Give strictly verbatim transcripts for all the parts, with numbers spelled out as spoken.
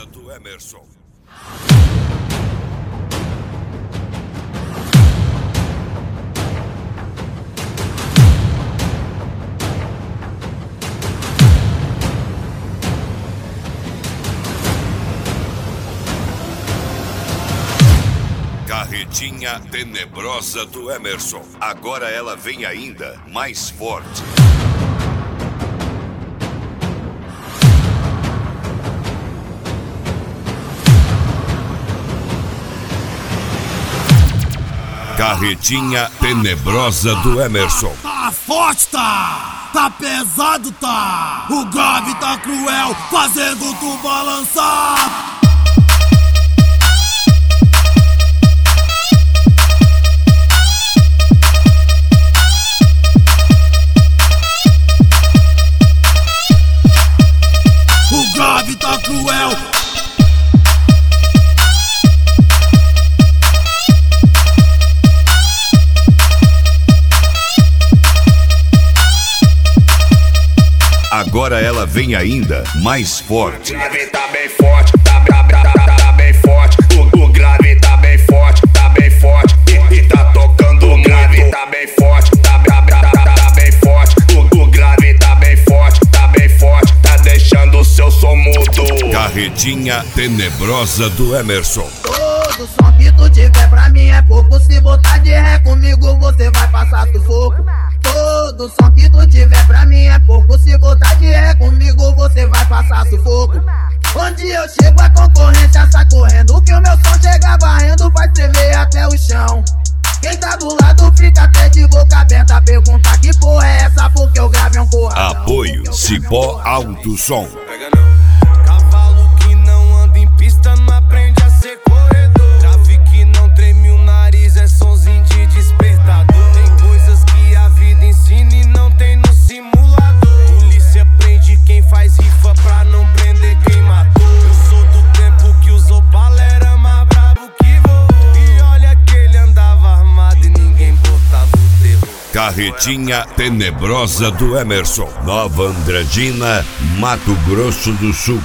Tenebrosa do Emerson. Carretinha tenebrosa do Emerson. Agora ela vem ainda mais forte. Carretinha tenebrosa do Emerson. Tá forte, tá! Tá pesado, tá! O grave tá cruel, fazendo tu balançar! O grave tá cruel. Agora ela vem ainda mais forte. O grave tá bem forte, tá, tá, tá, tá, tá bem forte. O, o grave tá bem forte, tá bem forte. E, e tá tocando o grave tá bem forte, tá, tá, tá, tá, tá bem forte. O, o grave tá bem forte, tá bem forte. Tá deixando o seu som mudo. Carretinha tenebrosa do Emerson. Todo som que tu tiver pra mim é pouco. Se botar de ré comigo você vai passar sufoco. Todo som que tu tiver pra mim é pouco. Se botar de ré comigo você vai passar sufoco. Onde eu chego a concorrência sai correndo. Que o meu som chega varrendo, vai tremer até o chão. Quem tá do lado fica até de boca aberta. Pergunta que porra é essa, porque o grave é um porra. Apoio Cipó Alto Som. Cavalo que não anda em pista não aprende a ser corredor. Grave que não treme o nariz é sonzinho de despertador. Tem coisas que a vida ensina e não tem no simulador. Polícia prende quem faz rifa pra não prender quem matou. Eu sou do tempo que usou bala, era mais brabo que vovô. E olha que ele andava armado e ninguém botava o terror. Carretinha tenebrosa do Emerson. Nova Andradina, Mato Grosso do Sul.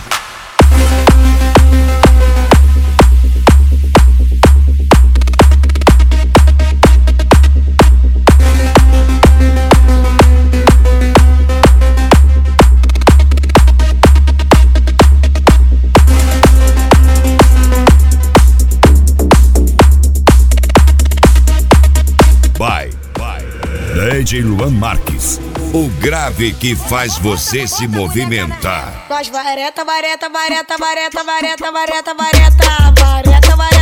Vai, vai. D J Luan Marques. O grave que faz você se movimentar. Nós vareta, vareta, vareta, vareta, vareta, vareta, vareta, vareta, vareta.